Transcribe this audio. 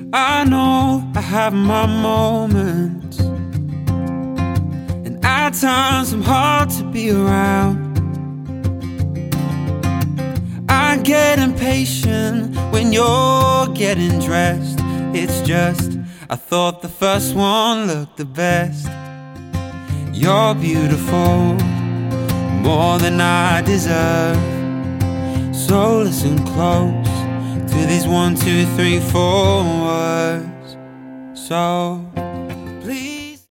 I know I have my moments, and at times I'm hard to be around. I get impatient when you're getting dressed. It's just, I thought the first one looked the best. You're beautiful, more than I deserve. So listen close to these 1, 2, 3, 4 words. So